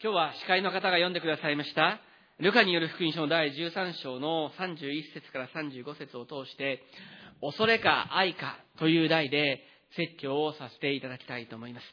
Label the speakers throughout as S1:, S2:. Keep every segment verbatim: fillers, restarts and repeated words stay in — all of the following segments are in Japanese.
S1: 今日は司会の方が読んでくださいましたルカによる福音書のだいじゅうさん章のさんじゅういち節からさんじゅうご節を通して、恐れか愛かという題で説教をさせていただきたいと思います。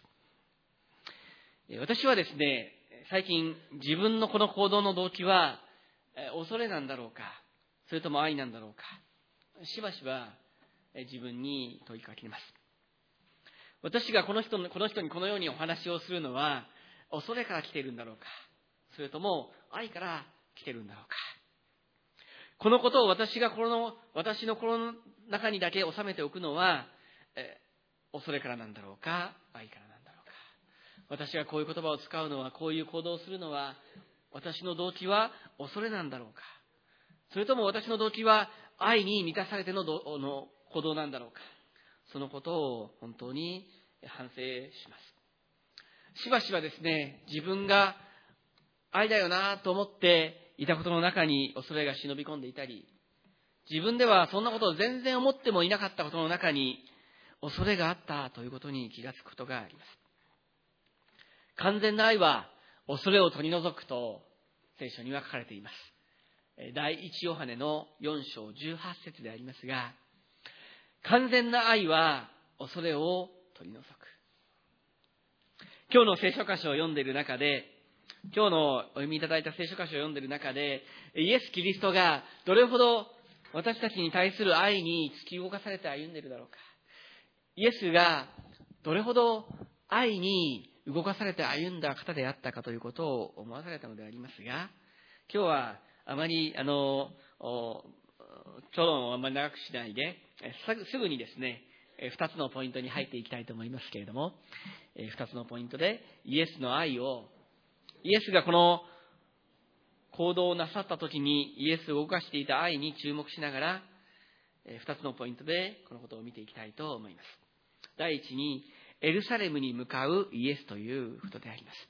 S1: 私はですね、最近自分のこの行動の動機は恐れなんだろうか、それとも愛なんだろうか、しばしば自分に問いかけます。私がこの人の、この人にこのようにお話をするのは恐れから来ているんだろうか、それとも愛から来ているんだろうか。このことを私がこの私の心の中にだけ収めておくのはえ恐れからなんだろうか、愛からなんだろうか。私がこういう言葉を使うのは、こういう行動をするのは、私の動機は恐れなんだろうか、それとも私の動機は愛に満たされてのの行動なんだろうか。そのことを本当に反省します。しばしばですね、自分が愛だよなと思っていたことの中に恐れが忍び込んでいたり、自分ではそんなことを全然思ってもいなかったことの中に恐れがあったということに気がつくことがあります。完全な愛は恐れを取り除くと聖書には書かれています。第一ヨハネのよん章じゅうはち節でありますが、完全な愛は恐れを取り除く。今日の聖書箇所を読んでいる中で、今日のお読みいただいた聖書箇所を読んでいる中で、イエス・キリストがどれほど私たちに対する愛に突き動かされて歩んでいるだろうか。イエスがどれほど愛に動かされて歩んだ方であったかということを思わされたのでありますが、今日はあまりあの討論をあまり長くしないで、すぐにですね、二つのポイントに入っていきたいと思いますけれども、二つのポイントでイエスの愛を、イエスがこの行動をなさった時にイエスを動かしていた愛に注目しながら、二つのポイントでこのことを見ていきたいと思います。第一に、エルサレムに向かうイエスということであります。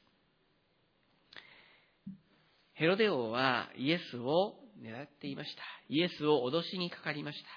S1: ヘロデ王はイエスを狙っていました。イエスを脅しにかかりました。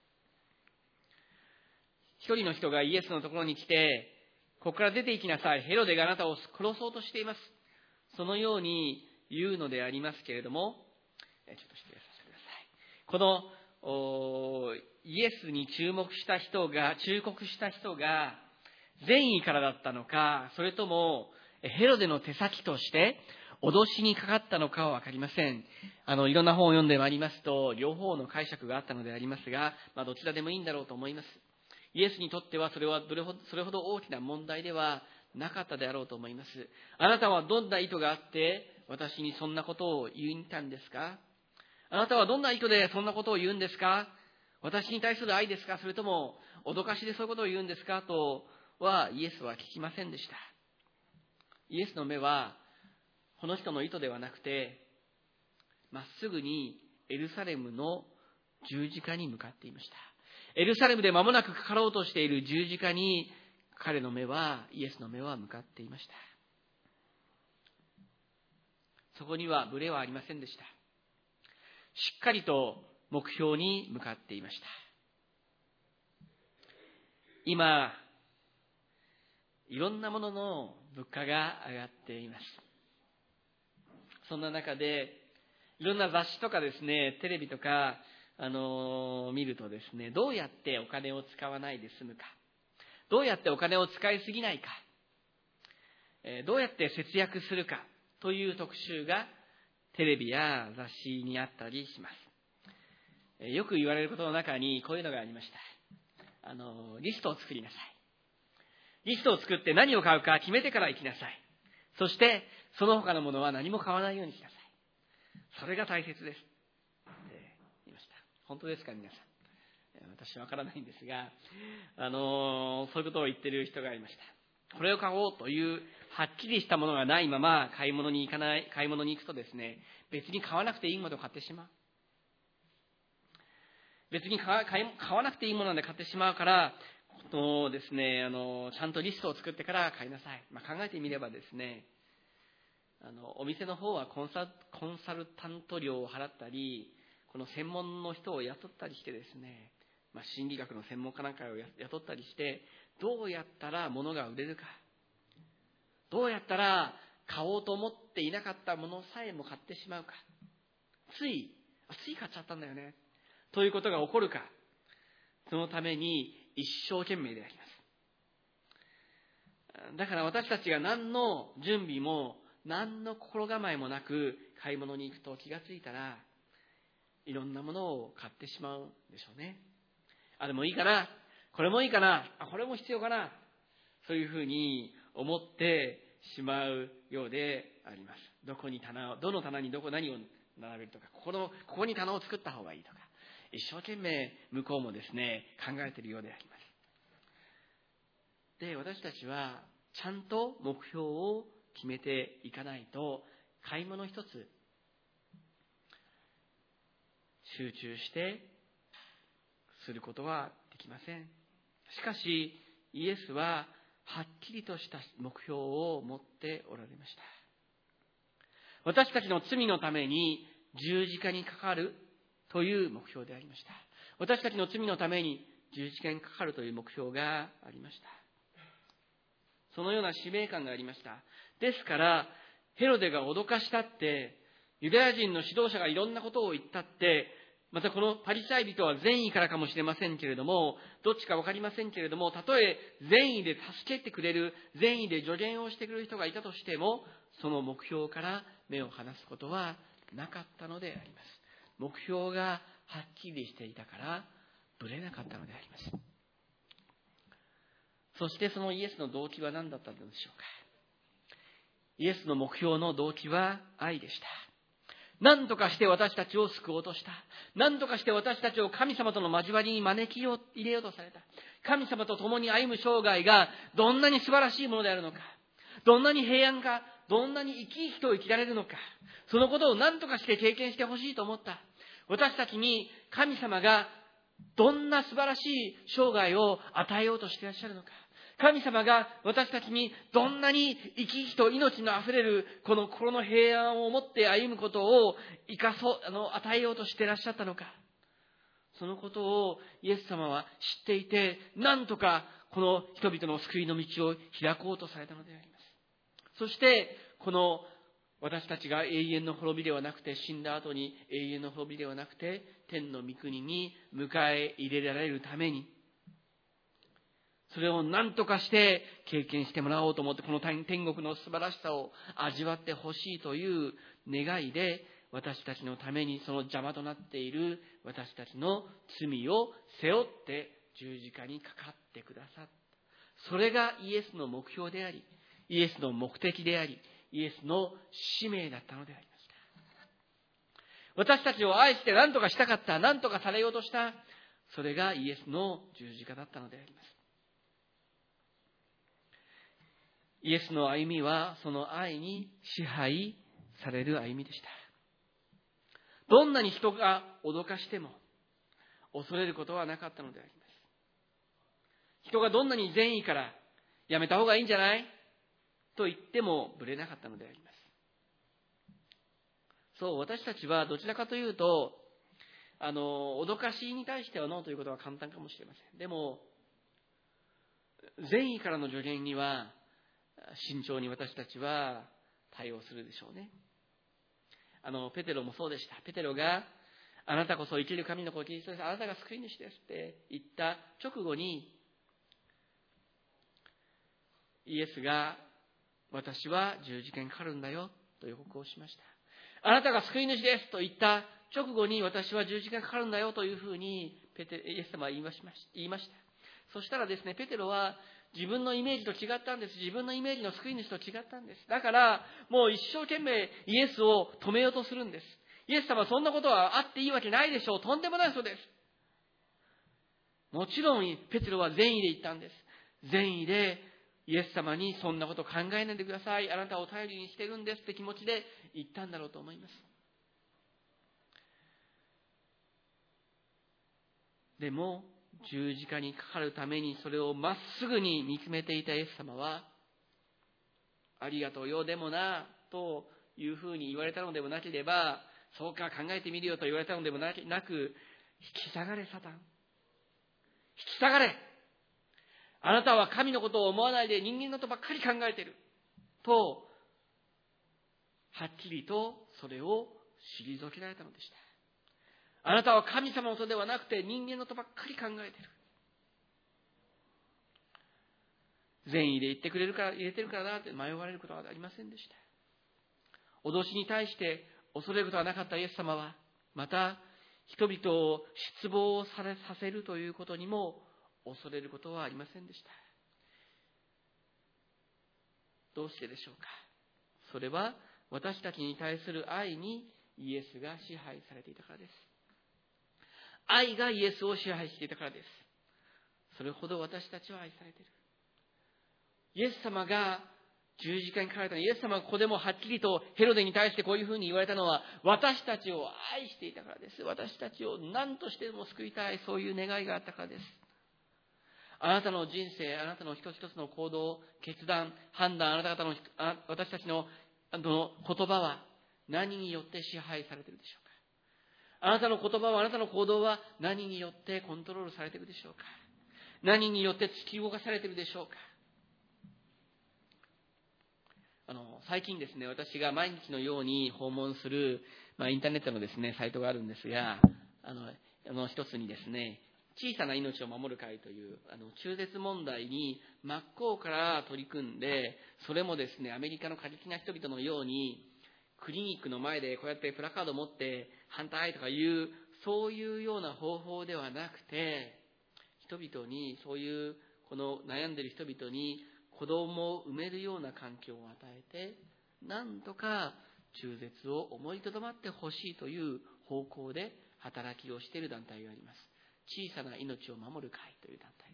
S1: 一人の人がイエスのところに来て、ここから出て行きなさい。ヘロデがあなたを殺そうとしています。そのように言うのでありますけれども、ちょっと失礼させてください。このイエスに注目した人が、忠告した人が善意からだったのか、それともヘロデの手先として脅しにかかったのかは分かりません。あのいろんな本を読んでまいりますと、両方の解釈があったのでありますが、まあ、どちらでもいいんだろうと思います。イエスにとってはそれはどれほどそれほど大きな問題ではなかったであろうと思います。あなたはどんな意図があって私にそんなことを言いたんですか？あなたはどんな意図でそんなことを言うんですか？私に対する愛ですか？それとも脅かしでそういうことを言うんですか？とはイエスは聞きませんでした。イエスの目はこの人の意図ではなくて、まっすぐにエルサレムの十字架に向かっていました。エルサレムで間もなくかかろうとしている十字架に彼の目は、イエスの目は向かっていました。そこにはブレはありませんでした。しっかりと目標に向かっていました。今、いろんなものの物価が上がっています。そんな中で、いろんな雑誌とかですね、テレビとか、あの、見るとですね、どうやってお金を使わないで済むか、どうやってお金を使いすぎないか、どうやって節約するかという特集がテレビや雑誌にあったりします。よく言われることの中にこういうのがありました。あの、リストを作りなさい。リストを作って何を買うか決めてから行きなさい。そしてその他のものは何も買わないようにしなさい。それが大切です。言いました。本当ですか皆さん。私はわからないんですが、あのそういうことを言っている人がいました。これを買おうというはっきりしたものがないまま買い物に行かない買い物に行くとですね、別に買わなくていいものを買ってしまう。別に買わなくていいものなんで買ってしまうから、のですね、あのちゃんとリストを作ってから買いなさい。まあ、考えてみればですね、あのお店の方はコンサ、コンサルタント料を払ったり、この専門の人を雇ったりしてですね、まあ、心理学の専門家なんかを雇ったりして、どうやったら物が売れるか、どうやったら買おうと思っていなかったものさえも買ってしまうか、ついつい買っちゃったんだよねということが起こるか、そのために一生懸命であります。だから私たちが何の準備も何の心構えもなく買い物に行くと、気がついたらいろんなものを買ってしまうでしょうね。あれもいいかな、これもいいかな、あこれも必要かな、そういうふうに思ってしまうようであります。どこに棚を、どの棚にどこ何を並べるとか、ここのここに棚を作った方がいいとか、一生懸命向こうもですね考えているようであります。で、私たちはちゃんと目標を決めていかないと、買い物一つ集中してすることはできません。しかしイエスははっきりとした目標を持っておられました。私たちの罪のために十字架にかかるという目標でありました。私たちの罪のために十字架にかかるという目標がありました。そのような使命感がありました。ですからヘロデが脅かしたって、ユダヤ人の指導者がいろんなことを言ったって、またこのパリサイ人は善意からかもしれませんけれども、どっちか分かりませんけれども、たとえ善意で助けてくれる、善意で助言をしてくれる人がいたとしても、その目標から目を離すことはなかったのであります。目標がはっきりしていたからぶれなかったのであります。そしてそのイエスの動機は何だったのでしょうか。イエスの目標の動機は愛でした。何とかして私たちを救おうとした。何とかして私たちを神様との交わりに招きを入れようとされた。神様と共に歩む生涯がどんなに素晴らしいものであるのか、どんなに平安か、どんなに生き生きと生きられるのか、そのことを何とかして経験してほしいと思った。私たちに神様がどんな素晴らしい生涯を与えようとしていらっしゃるのか、神様が私たちにどんなに生き生きと命のあふれるこの心の平安を持って歩むことを生かそう、あの、与えようとしていらっしゃったのか。そのことをイエス様は知っていて、なんとかこの人々の救いの道を開こうとされたのであります。そしてこの私たちが永遠の滅びではなくて、死んだ後に永遠の滅びではなくて、天の御国に迎え入れられるために、それを何とかして経験してもらおうと思って、この天国の素晴らしさを味わってほしいという願いで、私たちのためにその邪魔となっている私たちの罪を背負って十字架にかかってくださった。それがイエスの目標であり、イエスの目的であり、イエスの使命だったのであります。私たちを愛して何とかしたかった、何とかされようとした、それがイエスの十字架だったのであります。イエスの歩みはその愛に支配される歩みでした。どんなに人が脅かしても恐れることはなかったのであります。人がどんなに善意からやめた方がいいんじゃないと言ってもぶれなかったのであります。そう、私たちはどちらかというと、あの、脅かしに対してはノーということは簡単かもしれません。でも、善意からの助言には慎重に私たちは対応するでしょうね。あの、ペテロもそうでした。ペテロが、あなたこそ生きる神の子キリストです。あなたが救い主ですって言った直後に、イエスが、私は十字架にかかるんだよと予告をしました。あなたが救い主ですと言った直後に、私は十字架にかかるんだよというふうにペテイエス様は言いました。そしたらですね、ペテロは自分のイメージと違ったんです。自分のイメージの救い主と違ったんです。だからもう一生懸命イエスを止めようとするんです。イエス様はそんなことはあっていいわけないでしょう。とんでもないそうです。もちろんペテロは善意で言ったんです。善意でイエス様にそんなこと考えないでください。あなたを頼りにしてるんですって気持ちで言ったんだろうと思います。でも十字架にかかるためにそれをまっすぐに見つめていたイエス様は、ありがとうよでもなというふうに言われたのでもなければ、そうか考えてみるよと言われたのでもなく、引き下がれサタン、引き下がれ、あなたは神のことを思わないで人間のことばっかり考えているとはっきりとそれを退けられたのでした。あなたは神様のことではなくて人間のことばっかり考えている。善意で言ってくれるから、入れてるからなって迷われることはありませんでした。脅しに対して恐れることはなかったイエス様は、また人々を失望されさせるということにも恐れることはありませんでした。どうしてでしょうか。それは私たちに対する愛にイエスが支配されていたからです。愛がイエスを支配していたからです。それほど私たちは愛されている。イエス様が十字架にかかれたのは、イエス様がここでもはっきりとヘロデに対してこういうふうに言われたのは、私たちを愛していたからです。私たちを何としてでも救いたい、そういう願いがあったからです。あなたの人生、あなたの一つ一つの行動、決断、判断、あなた方の、あ私たちのあの言葉は何によって支配されているでしょうか。あなたの言葉は、あなたの行動は何によってコントロールされているでしょうか。何によって突き動かされているでしょうか。あの最近ですね、私が毎日のように訪問する、まあ、インターネットのですねサイトがあるんですが、あのあの一つにですね、小さな命を守る会というあの中絶問題に真っ向から取り組んで、それもですねアメリカの過激な人々のようにクリニックの前でこうやってプラカードを持って反対とかいうそういうような方法ではなくて、人々にそういうこの悩んでいる人々に子供を産めるような環境を与えて、なんとか中絶を思いとどまってほしいという方向で働きをしている団体があります。小さな命を守る会という団体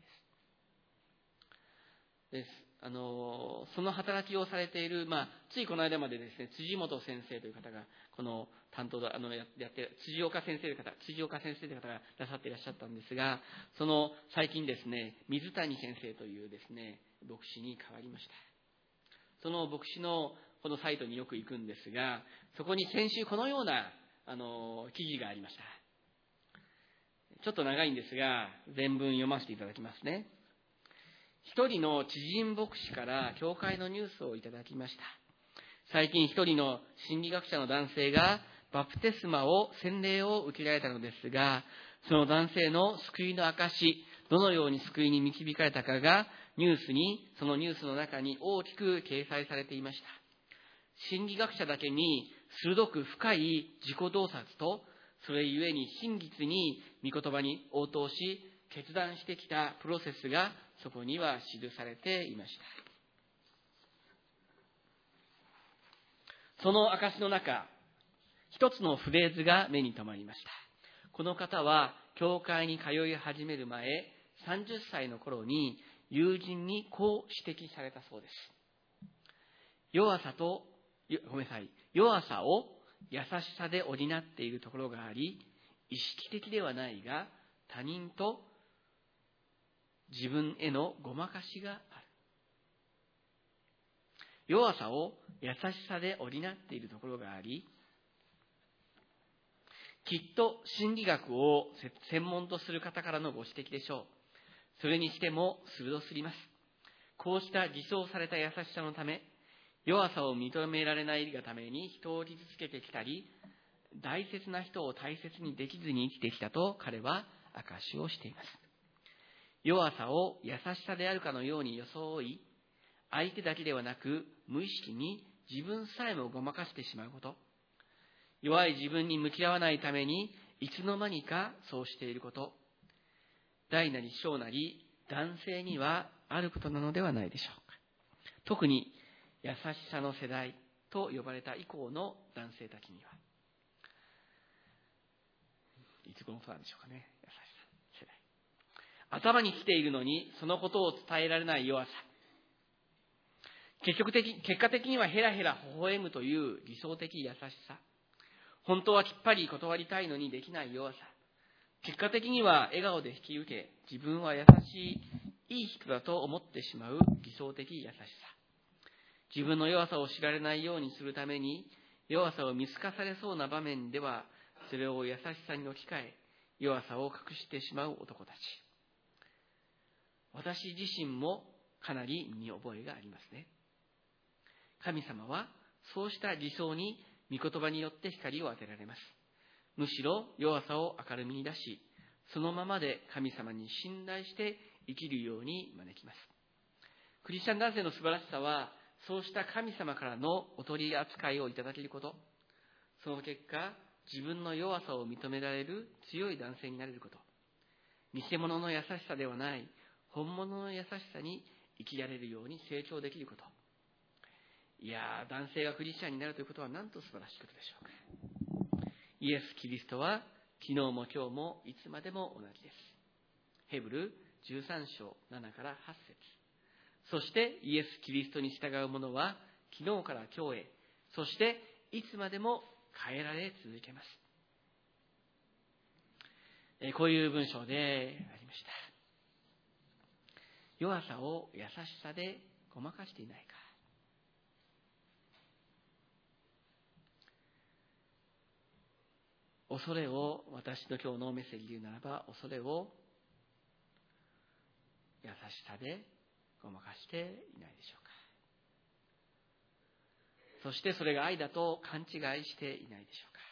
S1: です。です。あのその働きをされている、まあ、ついこの間までですね、辻本先生という方がこの担当あのやっている辻岡先生という方、辻岡先生という方がいらっしゃっていらっしゃったんですが、その最近ですね、水谷先生というですね牧師に変わりました。その牧師のこのサイトによく行くんですが、そこに先週このようなあの記事がありました。ちょっと長いんですが、全文読ませていただきますね。一人の知人牧師から教会のニュースをいただきました。最近一人の心理学者の男性がバプテスマを洗礼を受けられたのですが、その男性の救いの証、どのように救いに導かれたかがニュースに、そのニュースの中に大きく掲載されていました。心理学者だけに鋭く深い自己洞察と、それゆえに真実に御言葉に応答し決断してきたプロセスがそこには記されていました。その証の中、一つのフレーズが目に留まりました。この方は教会に通い始める前、さんじゅっさいの頃に友人にこう指摘されたそうです。弱さと、ごめんなさい、弱さを優しさで補っているところがあり、意識的ではないが他人と自分へのごまかしがある。弱さを優しさで補っているところがあり、きっと心理学を専門とする方からのご指摘でしょう。それにしても鋭すぎます。こうした偽装された優しさのため、弱さを認められないがために人を傷つけてきたり、大切な人を大切にできずに生きてきたと彼は証しをしています。弱さを優しさであるかのように装い、相手だけではなく無意識に自分さえもごまかしてしまうこと、弱い自分に向き合わないためにいつの間にかそうしていること、大なり小なり男性にはあることなのではないでしょうか。特に優しさの世代と呼ばれた以降の男性たちには、いつ頃なんでしょうかね。優しさ世代、頭に来ているのにそのことを伝えられない弱さ、結局的結果的にはヘラヘラ微笑むという理想的優しさ、本当はきっぱり断りたいのにできない弱さ、結果的には笑顔で引き受け自分は優しいいい人だと思ってしまう理想的優しさ、自分の弱さを知られないようにするために弱さを見透かされそうな場面ではそれを優しさに置き換え弱さを隠してしまう男たち、私自身もかなり見覚えがありますね。神様はそうした理想に御言葉によって光を当てられます。むしろ弱さを明るみに出し、そのままで神様に信頼して生きるように招きます。クリスチャン男性の素晴らしさは、そうした神様からのお取り扱いをいただけること、その結果、自分の弱さを認められる強い男性になれること、偽物の優しさではない本物の優しさに生きられるように成長できること。いやー、男性がクリスチャンになるということはなんと素晴らしいことでしょうか。イエス・キリストは昨日も今日もいつまでも同じです。ヘブルじゅうさん章ななからはち節。そしてイエス・キリストに従う者は昨日から今日へ、そしていつまでも変えられ続けます。えこういう文章でありました。弱さを優しさでごまかしていないか。恐れを、私の今日のメッセージで言うならば、恐れを優しさでごまかしていないでしょうか。そしてそれが愛だと勘違いしていないでしょうか。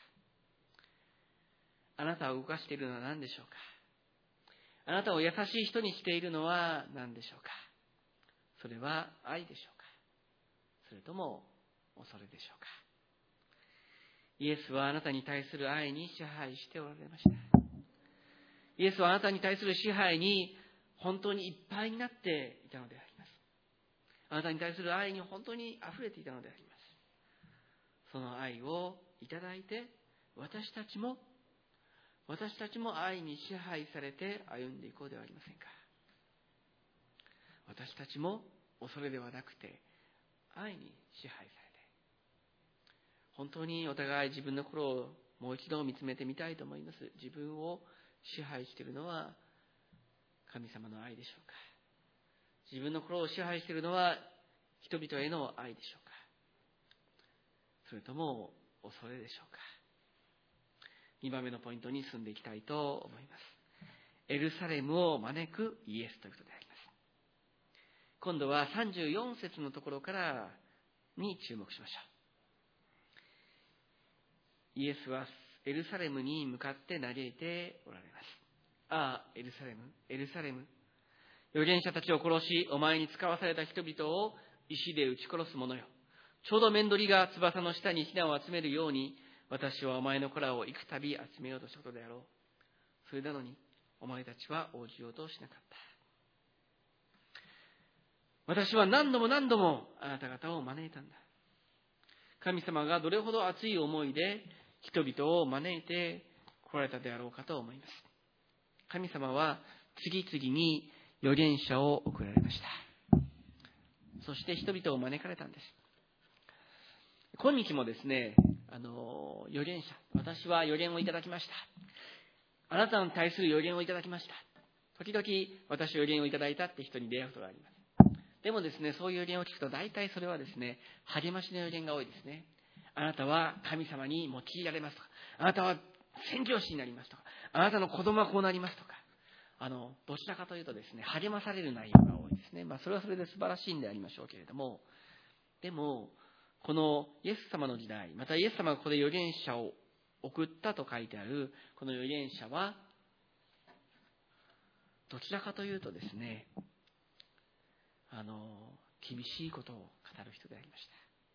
S1: あなたを動かしているのは何でしょうか。あなたを優しい人にしているのは何でしょうか。それは愛でしょうか。それとも恐れでしょうか。イエスはあなたに対する愛に支配しておられました。イエスはあなたに対する支配に本当にいっぱいになっていたのであります。あなたに対する愛に本当に溢れていたのであります。その愛をいただいて、私たちも私たちも愛に支配されて歩んでいこうではありませんか。私たちも恐れではなくて愛に支配されて、本当にお互い自分の心をもう一度見つめてみたいと思います。自分を支配しているのは神様の愛でしょうか。自分の心を支配しているのは人々への愛でしょうか。それとも恐れでしょうか。にばんめのポイントに進んでいきたいと思います。エルサレムを招くイエスということであります。今度はさんじゅうよん節のところからに注目しましょう。イエスはエルサレムに向かって嘆いておられます。ああ、エルサレム、エルサレム。預言者たちを殺し、お前に使わされた人々を石で撃ち殺す者よ。ちょうどメンドリが翼の下にヒナを集めるように、私はお前の子らを幾度集めようとしたことであろう。それなのに、お前たちは応じようとしなかった。私は何度も何度もあなた方を招いたんだ。神様がどれほど熱い思いで人々を招いて来られたであろうかと思います。神様は次々に預言者を送られました。そして人々を招かれたんです。今日もですね、あの預言者、私は預言をいただきました。あなたに対する預言をいただきました。時々私預言をいただいたって人に出会うことがあります。でもですね、そういう預言を聞くと大体それはですね、励ましの預言が多いですね。あなたは神様に用いられますとか、あなたは宣教師になりますとか、あなたの子供はこうなりますとか、あのどちらかというとですね、励まされる内容が多いですね。まあそれはそれで素晴らしいんでありましょうけれども、でもこのイエス様の時代、またイエス様がここで預言者を送ったと書いてあるこの預言者はどちらかというとですね、あの厳しいことを語る人でありました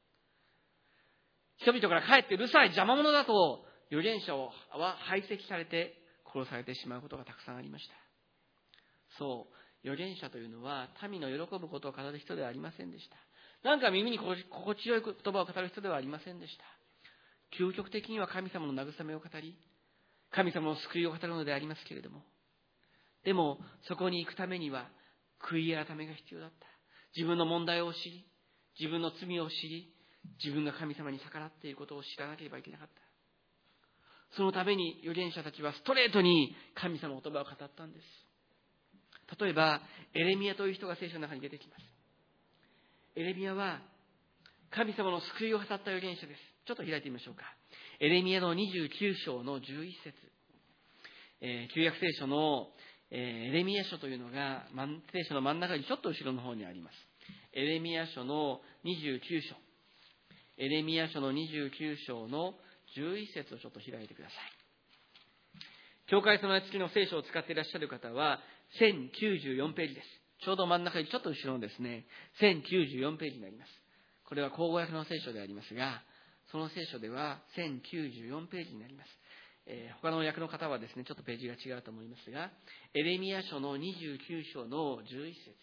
S1: 。人々からかえってうるさい邪魔者だと預言者は排斥されて殺されてしまうことがたくさんありました。そう、預言者というのは民の喜ぶことを語る人ではありませんでした。なんか耳に心地よい言葉を語る人ではありませんでした。究極的には神様の慰めを語り、神様の救いを語るのでありますけれども、でもそこに行くためには悔い改めが必要だった。自分の問題を知り、自分の罪を知り、自分が神様に逆らっていることを知らなければいけなかった。そのために預言者たちはストレートに神様の言葉を語ったんです。例えばエレミヤという人が聖書の中に出てきます。エレミヤは神様の救いを語った預言者です。ちょっと開いてみましょうか。エレミヤのにじゅうきゅう章のじゅういち節、えー、旧約聖書の、えー、エレミヤ書というのが聖書の真ん中にちょっと後ろの方にあります。エレミヤ書のにじゅうきゅう章、 エレミヤ書のにじゅうきゅう章のじゅういち節をちょっと開いてください。教会備え付きの聖書を使っていらっしゃる方はせんきゅうじゅうよんページです。ちょうど真ん中にちょっと後ろのですね、せんきゅうじゅうよんページになります。これは口語訳の聖書でありますが、その聖書ではせんきゅうじゅうよんページになります。えー、他の訳の方はですね、ちょっとページが違うと思いますが、エレミヤ書のにじゅうきゅう章のじゅういち節。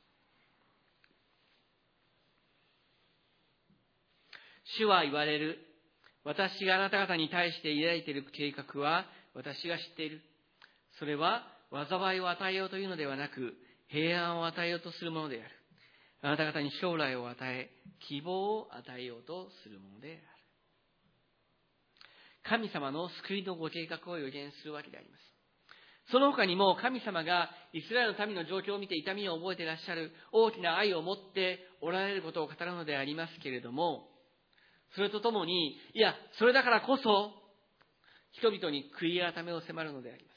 S1: 主は言われる。私があなた方に対して抱いている計画は私が知っている。それは災いを与えようというのではなく、平安を与えようとするものである。あなた方に将来を与え、希望を与えようとするものである。神様の救いのご計画を予言するわけであります。その他にも神様がイスラエルの民の状況を見て痛みを覚えていらっしゃる、大きな愛を持っておられることを語るのでありますけれども、それとともに、いや、それだからこそ人々に悔い改めを迫るのであります。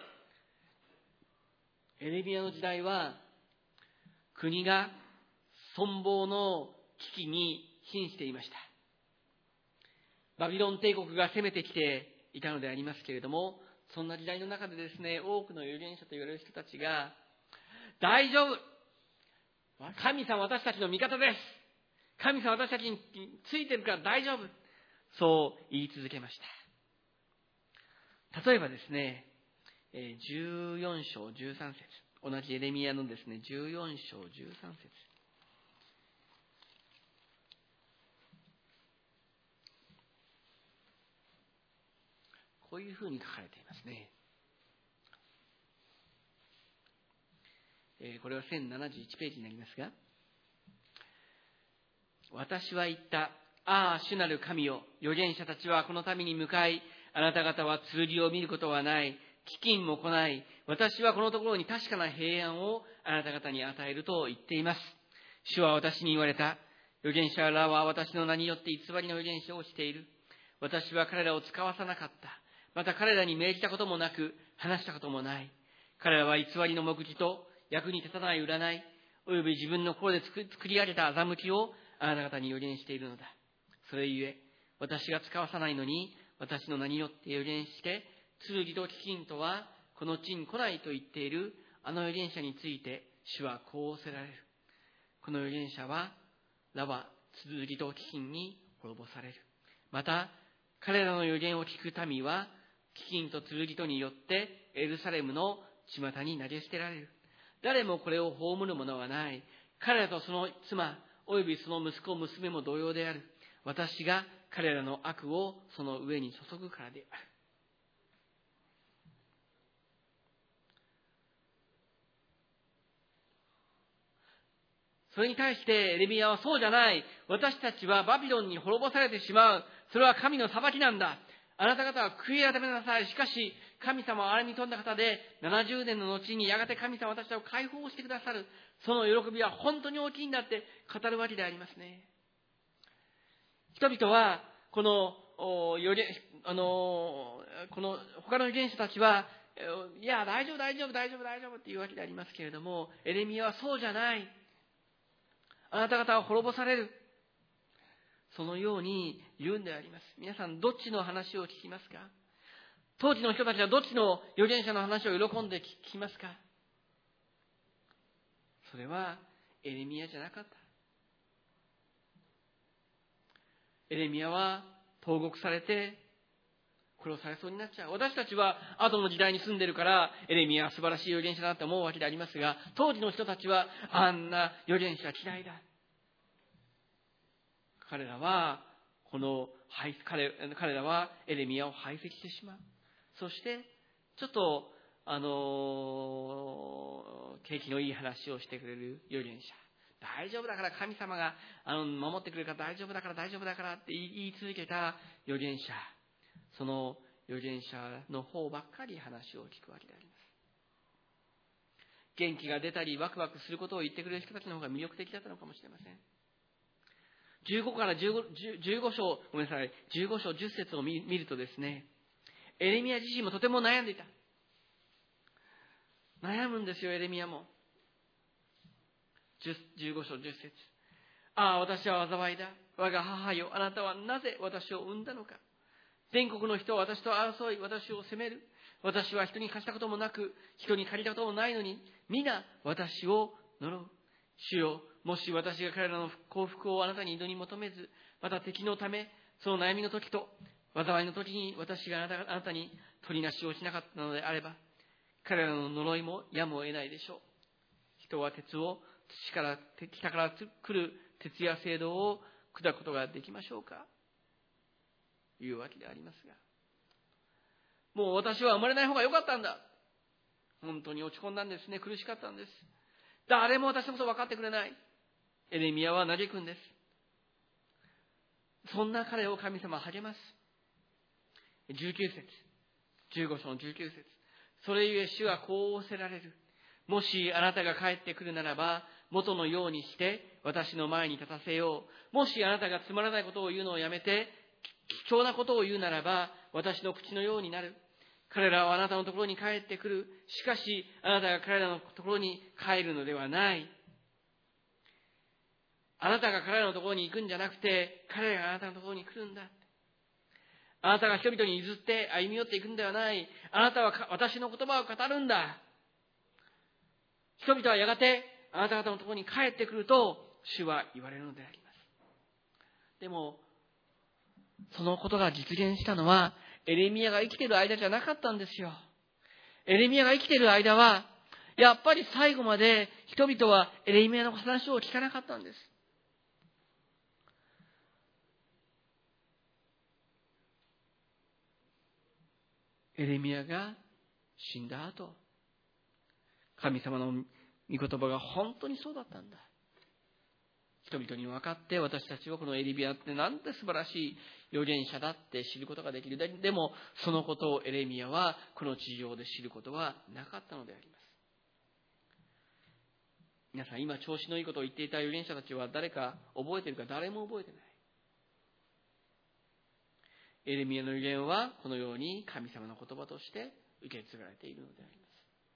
S1: エレミヤの時代は国が存亡の危機に瀕していました。バビロン帝国が攻めてきていたのでありますけれども、そんな時代の中でですね、多くの預言者と言われる人たちが、大丈夫、神様私たちの味方です、神様私たちについてるから大丈夫、そう言い続けました。例えばですね、じゅうよん章じゅうさん節、同じエレミヤのですね、じゅうよん章じゅうさん節。こういうふうに書かれていますね。これはせんななじゅういちページになりますが、私は言った。ああ、主なる神よ。預言者たちはこの民に向かい、あなた方は剣を見ることはない。飢饉も来ない。私はこのところに確かな平安をあなた方に与えると言っています。主は私に言われた。預言者らは私の名によって偽りの預言者をしている。私は彼らを使わさなかった。また彼らに命じたこともなく、話したこともない。彼らは偽りの目次と役に立たない占い、および自分の心で作り上げた欺きをあなた方に預言しているのだ。それゆえ、私が使わさないのに、私の名によって預言して、剣と飢饉とはこの地に来ないと言っているあの預言者について、主はこう仰せられる。この預言者は、らは剣と飢饉に滅ぼされる。また、彼らの預言を聞く民は、飢饉と剣とによってエルサレムの巷に投げ捨てられる。誰もこれを葬る者はない。彼らとその妻、およびその息子、娘も同様である。私が彼らの悪をその上に注ぐからである。それに対してエレミヤはそうじゃない。私たちはバビロンに滅ぼされてしまう。それは神の裁きなんだ。あなた方は悔い改めなさい。しかし、神様は憐れみに富んだ方で、ななじゅうねんの後にやがて神様は私たちを解放してくださる。その喜びは本当に大きいんだって語るわけでありますね。人々は、この、より、あの、この他の預言者たちは、いや、大丈夫、大丈夫、大丈夫、大丈夫っていうわけでありますけれども、エレミヤはそうじゃない。あなた方は滅ぼされる。そのように言うんであります。皆さん、どっちの話を聞きますか？当時の人たちはどっちの預言者の話を喜んで聞きますか？それはエレミヤじゃなかった。エレミヤは投獄されて殺されそうになっちゃう。私たちは後の時代に住んでるからエレミヤは素晴らしい預言者だと思うわけでありますが、当時の人たちはあんな預言者嫌いだ。彼らはこの彼彼らはエレミヤを排斥してしまう。そしてちょっとあの景気のいい話をしてくれる預言者、大丈夫だから神様があの守ってくれるから大丈夫だから大丈夫だからって言い続けた預言者、その預言者の方ばっかり話を聞くわけであります。元気が出たりワクワクすることを言ってくれる人たちの方が魅力的だったのかもしれません。じゅうごからじゅうご、じゅうご章、ごめんなさい、じゅうご章じゅっ節を見るとですね、エレミヤ自身もとても悩んでいた。悩むんですよ、エレミヤも。じゅうご章じゅっ節。ああ、私は災いだ。 我が母よ、あなたはなぜ私を産んだのか。全国の人は私と争い、私を責める。私は人に貸したこともなく、人に借りたこともないのに、皆私を呪う。主よ、もし私が彼らの幸福をあなたに祈り求めず、また敵のため、その悩みの時と災いの時に私があなた、あなたに取りなしをしなかったのであれば、彼らの呪いもやむを得ないでしょう。人は鉄を土から、北から来る鉄や青銅を砕くことができましょうか、いうわけでありますが、もう私は生まれない方が良かったんだ。本当に落ち込んだんですね。苦しかったんです。誰も私のこと分かってくれない。エレミヤは嘆くんです。そんな彼を神様は励ます。じゅうきゅう節、じゅうご章のじゅうきゅう節。それゆえ主はこう仰せられる。もしあなたが帰ってくるならば、元のようにして私の前に立たせよう。もしあなたがつまらないことを言うのをやめて、貴重なことを言うならば、私の口のようになる。彼らはあなたのところに帰ってくる。しかし、あなたが彼らのところに帰るのではない。あなたが彼らのところに行くんじゃなくて、彼らがあなたのところに来るんだ。あなたが人々に譲って歩み寄っていくんではない。あなたは私の言葉を語るんだ。人々はやがてあなた方のところに帰ってくると、主は言われるのであります。でも、そのことが実現したのは、エレミヤが生きている間じゃなかったんですよ。エレミヤが生きている間は、やっぱり最後まで人々はエレミヤの話を聞かなかったんです。エレミヤが死んだ後、神様の御言葉が本当にそうだったんだ。人々に分かって、私たちはこのエレミヤってなんて素晴らしい預言者だって知ることができる。でも、そのことをエレミヤはこの地上で知ることはなかったのであります。皆さん、今調子のいいことを言っていた預言者たちは誰か覚えているか。誰も覚えてない。エレミヤの預言はこのように神様の言葉として受け継がれているのであります。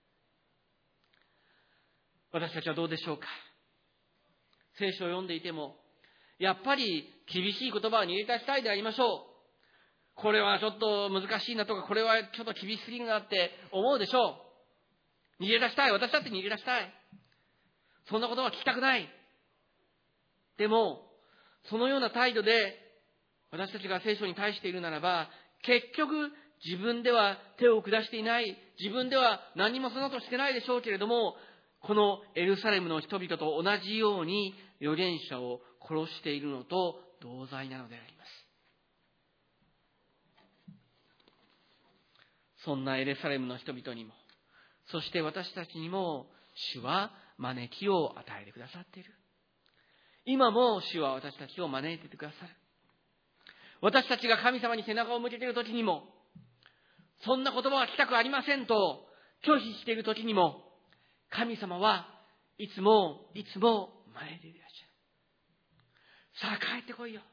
S1: 私たちはどうでしょうか。聖書を読んでいても、やっぱり厳しい言葉を逃げ出したいでありましょう。これはちょっと難しいなとか、これはちょっと厳しすぎるなって思うでしょう。逃げ出したい。私だって逃げ出したい。そんなことは聞きたくない。でも、そのような態度で私たちが聖書に対しているならば、結局自分では手を下していない、自分では何もそのとしてないでしょうけれども、このエルサレムの人々と同じように預言者を殺しているのと同罪なのであります。そんなエルサレムの人々にも、そして私たちにも主は招きを与えてくださっている。今も主は私たちを招いていてくださる。私たちが神様に背中を向けているときにも、そんな言葉は聞きたくありませんと拒否しているときにも、神様はいつもいつも招いていらっしゃる。さあ帰ってこいよ。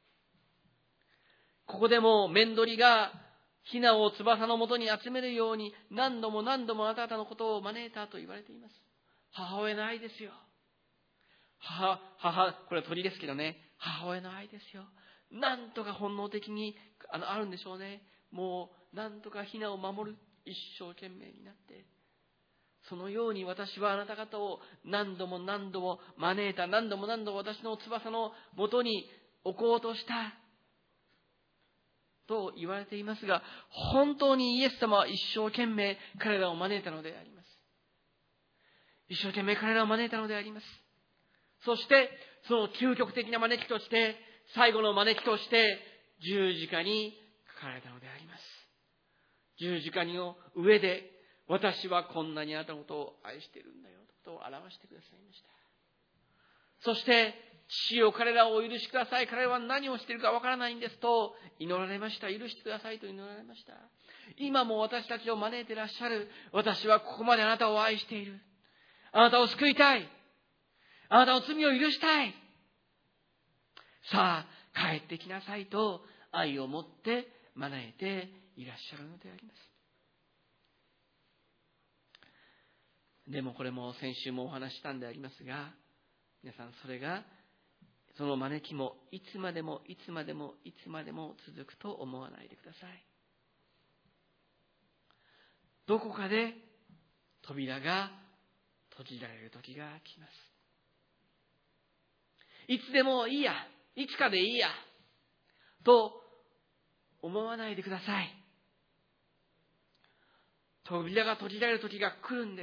S1: ここでも面取りがヒナを翼のもとに集めるように何度も何度もあなた方のことを招いたと言われています。母親の愛ですよ。母、母、これは鳥ですけどね、母親の愛ですよ。なんとか本能的に あの、あるんでしょうね。もうなんとかヒナを守る一生懸命になって、そのように私はあなた方を何度も何度も招いた。何度も何度も私の翼のもとに置こうとしたと言われていますが、本当にイエス様は一生懸命彼らを招いたのであります。一生懸命彼らを招いたのであります。そしてその究極的な招きとして、最後の招きとして十字架に書かれたのであります。十字架の上で、私はこんなにあなたのことを愛しているんだよということを表してくださいました。そして父よ、彼らをお許しください。彼らは何をしているかわからないんですと祈られました。許してくださいと祈られました。今も私たちを招いていらっしゃる。私はここまであなたを愛している。あなたを救いたい。あなたの罪を許したい。さあ帰ってきなさいと愛を持って招いていらっしゃるのであります。でもこれも先週もお話したんでありますが、皆さん、それがその招きもいつまでもいつまでもいつまでも続くと思わないでください。どこかで扉が閉じられる時が来ます。いつでもいいや、いつかでいいやと思わないでください。扉が閉じられる時が来るんです。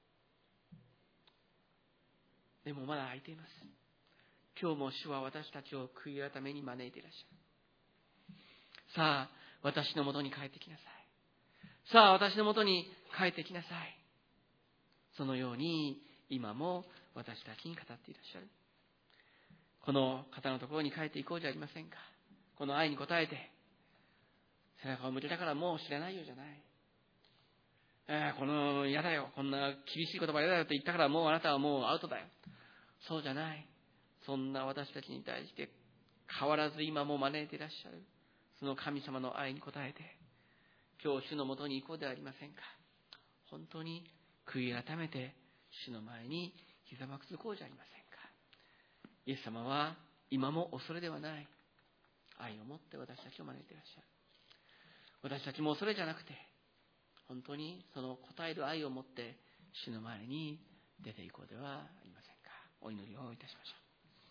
S1: でもまだ開いています。今日も主は私たちを悔い改めに招いていらっしゃる。さあ、私のもとに帰ってきなさい。さあ、私のもとに帰ってきなさい。そのように今も私たちに語っていらっしゃる。この方のところに帰っていこうじゃありませんか。この愛に応えて、背中を向けたからもう知らないよじゃない。えー、この嫌だよ、こんな厳しい言葉嫌だよと言ったからもうあなたはもうアウトだよ。そうじゃない。そんな私たちに対して変わらず今も招いていらっしゃる。その神様の愛に応えて、今日主のもとに行こうではありませんか。本当に悔い改めて主の前にひざまずこうじゃありませんか。イエス様は今も恐れではない愛を持って私たちを招いていらっしゃる。私たちも恐れじゃなくて、本当にその答える愛を持って主の前に出ていこうではありませんか。お祈りをいたしましょう。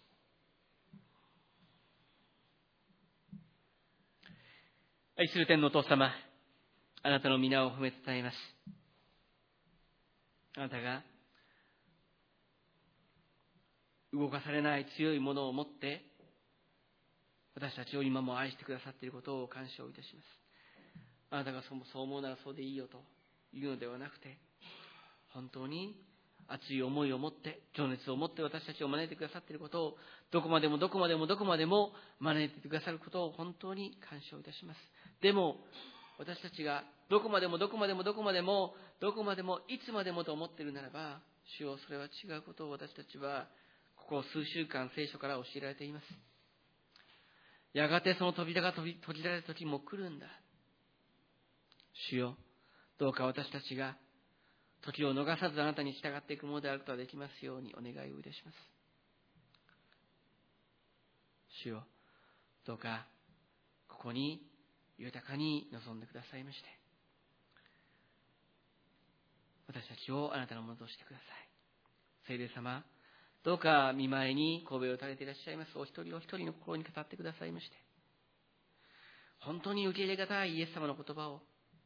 S1: 愛する天のお父様、あなたの皆を褒め伝えます。あなたが動かされない強いものを持って私たちを今も愛してくださっていることを感謝をいたします。あなたがそう思うならそうでいいよというのではなくて、本当に熱い思いを持って、情熱を持って私たちを招いてくださっていることを、どこまでもどこまでもどこまでも招いてくださることを本当に感謝をいたします。でも私たちがどこまでもどこまでもどこまでもどこまでもいつまでもと思っているならば、主よ、それは違うことを私たちはここ数週間聖書から教えられています。やがてその扉が閉じられる時も来るんだ。主よ、どうか私たちが時を逃さずあなたに従っていくものであることができますようにお願いをいたします。主よ、どうかここに豊かに臨んでくださいまして、私たちをあなたのものとしてください。聖霊様、どうか御前に頭を垂れていらっしゃいますお一人お一人の心に語ってくださいまして、本当に受け入れがたいイエス様の言葉を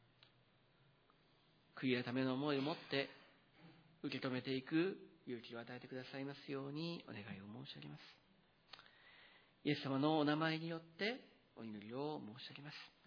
S1: 悔い改めの思いを持って受け止めていく勇気を与えてくださいますようにお願いを申し上げます。イエス様のお名前によってお祈りを申し上げます。